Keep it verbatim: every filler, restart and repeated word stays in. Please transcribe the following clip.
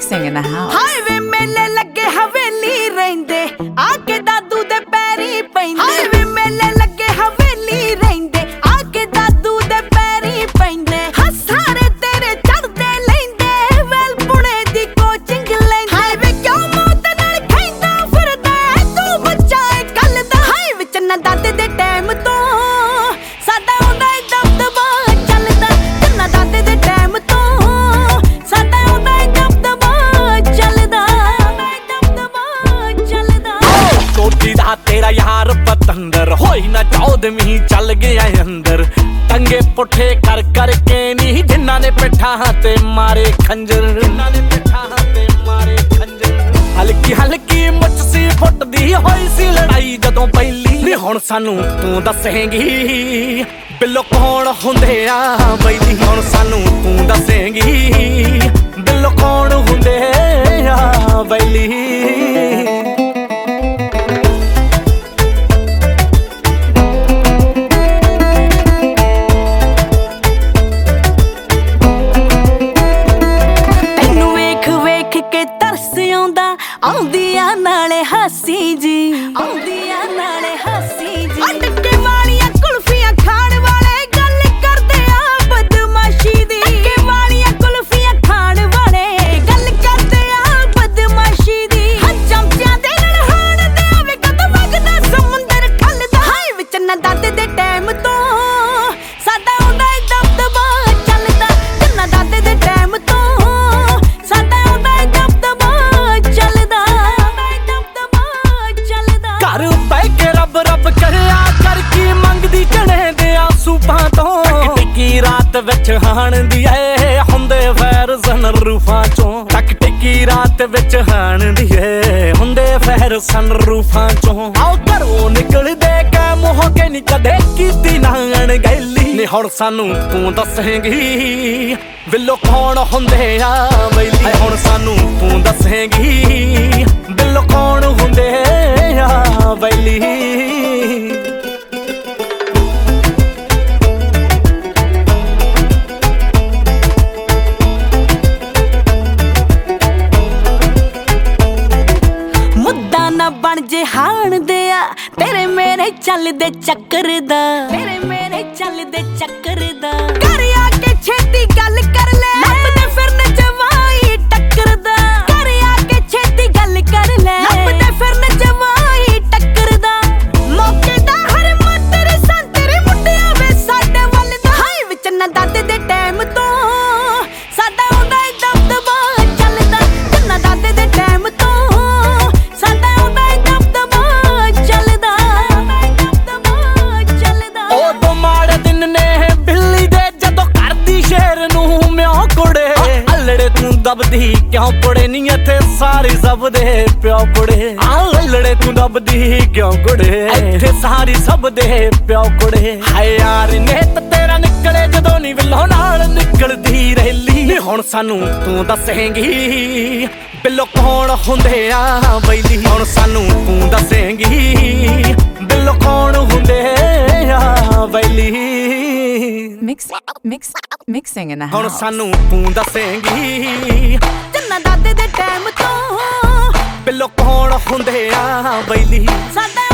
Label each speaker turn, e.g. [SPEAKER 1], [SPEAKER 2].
[SPEAKER 1] mixing in the house.
[SPEAKER 2] Highway मेले लगे हवेली रहिंदे आके दादू दे पैरी पैंदे Highway मेले लगे हवेली रहिंदे आके दादू दे पैरी पैंदे हसारे तेरे चढ़दे लेंदे वेल पुणे दी कोचिंग लेंदे Highway क्यों मौत नाल खैंदा फिरदा तू बच्चा है कल दा Highway च ना दादे दे टाइम तो साडा हुंदा ही दबदबा चलदा चन्ना दादे दे टाइम तो साडा हुंदा ही दबदबा चलदा दबदबा चलदा
[SPEAKER 3] कोठी दा तेरा यार पतंदर होई ना चौदवीं चल गया अंदर टंगे पुठे कर कर के नी जिन्ना ने पिठा ते मारे खंजर जिन्ना ने पिठा ते मारे खंजर हल्की हल्की मुझ सी फुटदी होई सी लड़ाई जदों पहली नी हुण सानू तू दसेंगी बिल्लो कौन हुंदे आ बैली हुण सानू तू दसेंगी बिल्लो कौन हुंदे आ बैली
[SPEAKER 2] आउंदिया नाले हासी जी आउंदिया नाले हासी जी अटके वालियां कुल्फियां खाण वाले गल करदे आ बदमाशी दी अटके वालियां कुल्फियां खाण वाले गल करदे आ बदमाशी दी हां चमचियां दे नहाण दे आवे कद वगदा समुंदर ठलदा हाय विच ना दादे दे टाइम तो साडा हुंदा ही दबदबा चलदा जन्ना दादे दे टाइम तो साडा हुंदा ही दबदबा
[SPEAKER 3] रब रब करया कर की मंगदी चने दे आसूपां तो टिकी रात विच हाण दी ऐ हुंदे फैर सन रूफां चों टक टिकी रात विच हाण दी ऐ हुंदे फैर सन रूफां चों आओ घरों निकल दे कै मोह के नी कदे कीती ना अणगैली नी हुण सानू तू दसेंगी बिल्लो कौन हुंदे आ बैली हुण सानू तू दसेंगी बिल्लो कौन हुंदे आ बैली
[SPEAKER 2] मुद्दा ना बन जे हाण दे आ तेरे मेरे चल दे चक्कर दा तेरे मेरे चल दे चक्कर दा घर आके छेती गल कर ले लपदे फिरन जवाई टक्कर दा घर आके छेती गल कर ले लपदे फिरन जवाई टक्कर दा मौके दा हर मातर संतरे मुंडिया वे साडे वल दा हाय विच ना दादे दे टाइम तो साडा हुंदा ही दबदबा चलदा जन्ना दादे दे टाइम तो साडा हुंदा ही दबदबा चलदा दबदबा चलदा
[SPEAKER 3] ओ दो माड़े दिन ने बिल्ली दे जदों करदी शेर नू म्यां कुड़े अल्लड़े तू दबदी क्यों कुड़े नी इत्थे सारी सब दे प्यो कुड़े आ अल्लड़े तू दबदी क्यों कुड़े इत्थे सारी सब दे प्यो कुड़े हाय यार नेत तेरा निकले जदों नी विल्लो नाल निकलदी रैली नी हुण सानू तू दसेंगी बिल्लो कौन हुंदे आ बैली हुण सानू तू दसेंगी बिल्लो कौन हुंदे आ बैली
[SPEAKER 1] Mix, mix, mixing in the
[SPEAKER 3] हुण
[SPEAKER 1] house.
[SPEAKER 3] सानू तू दसेंगी
[SPEAKER 2] जन्ना दादे दे टाइम तो
[SPEAKER 3] बिल्लो कौन हुंदे आ बैली
[SPEAKER 2] साडा